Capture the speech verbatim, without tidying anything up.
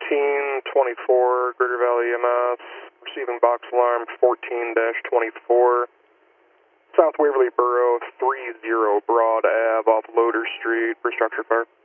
fourteen twenty-four, Greater Valley E M S, receiving box alarm fourteen twenty-four, South Waverly Borough, three zero Broad Ave off Loader Street for structure fire.